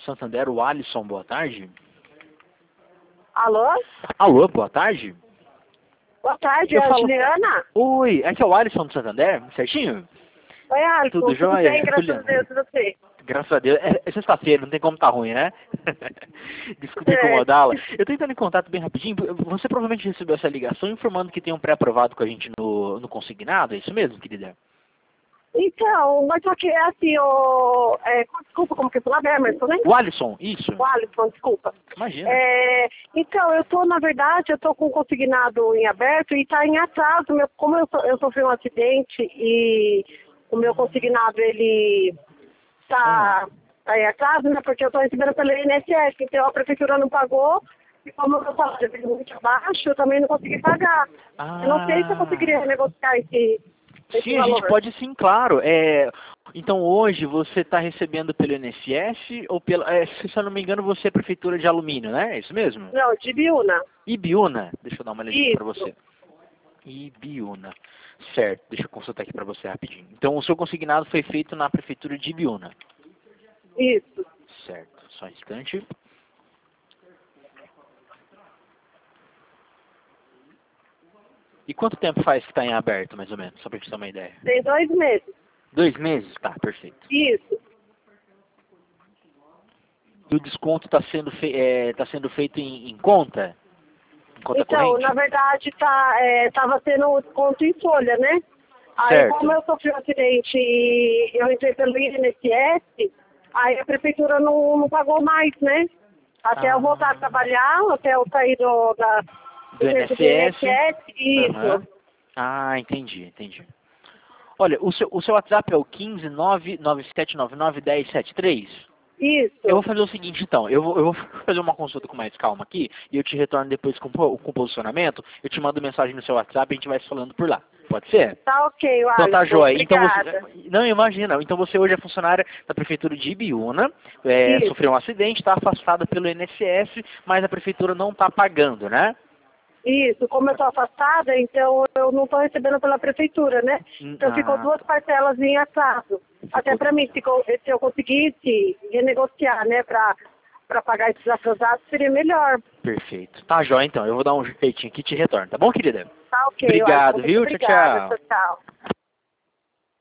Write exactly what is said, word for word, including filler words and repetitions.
Santander, o Alisson, boa tarde. Alô? Alô, boa tarde. Boa tarde, Eu é a falo- Juliana? Oi, aqui é o Alisson do Santander, certinho? Oi, Alisson. Tudo jóia, bem, graças Juliana? a Deus, e você? Graças a Deus. É, é sexta-feira, não tem como tá ruim, né? Desculpe É. incomodá-la. Eu tô entrando em contato bem rapidinho. Você provavelmente recebeu essa ligação informando que tem um pré-aprovado com a gente no, no consignado, é isso mesmo, querida? Então, mas só que é assim, o... É, desculpa, como que é seu nome, Emerson, né? O Alisson, isso. O Alisson, desculpa. Imagina. É, então, eu tô, na verdade, eu tô com o consignado em aberto e tá em atraso. Meu, como eu, so- eu sofri um acidente e o meu consignado, ele tá, tá em atraso, né? Porque eu tô recebendo pelo I N S S, então a prefeitura não pagou. E como o meu salário veio muito abaixo, eu também não consegui pagar. Eu não sei se eu Ah, conseguiria renegociar esse, esse sim, a valor. gente pode sim, claro. É, então hoje você está recebendo pelo I N S S ou pela... É, se eu não me engano, você é prefeitura de Alumínio, né? É isso mesmo? Não, de Biúna. Ibiúna. Deixa eu dar uma olhadinha para Isso. você. Ibiúna. Certo, deixa eu consultar aqui para você rapidinho. Então o seu consignado foi feito na prefeitura de Ibiúna. Isso. Certo, só um instante. E quanto tempo faz que está em aberto, mais ou menos, só para gente ter uma ideia? Tem dois meses. Dois meses? Tá, perfeito. Isso. E o desconto está sendo, fe... é, tá sendo feito em, em conta? Em conta Então, corrente? na verdade, tá, é, tava tendo desconto em folha, né? Aí, Certo. como eu sofri um acidente e eu entrei pelo I N S S, aí a prefeitura não, não pagou mais, né? Até Ah. eu voltar a trabalhar, até eu sair do, da, Do serviço I N S S? I N S S, isso. Aham. Ah, entendi, entendi. Olha, o seu, o seu WhatsApp é o um cinco nove nove sete nove nove um zero sete três? Isso. Eu vou fazer o seguinte, então. Eu vou, eu vou fazer uma consulta com mais calma aqui e eu te retorno depois com, po- com o posicionamento. Eu te mando mensagem no seu WhatsApp e a gente vai se falando por lá. Pode ser? Tá ok, Alisson. Então tá jóia. Então Obrigada. você. Não, imagina. Então você hoje é funcionária da Prefeitura de Ibiúna, é, Isso. sofreu um acidente, está afastada pelo I N S S, mas a Prefeitura não está pagando, né? Isso, como eu estou afastada, então eu não estou recebendo pela prefeitura, né? Então ficou Ah, duas parcelas em atraso. Até para mim, se, co- se eu conseguisse renegociar, né, para para pagar esses atrasados, seria melhor. perfeito. Tá jóia, então. Eu vou dar um jeitinho aqui e te retorno, tá bom, querida? Tá ok, Obrigado, Alisson, muito viu? Tchau, obrigada. tchau. Tchau, tchau.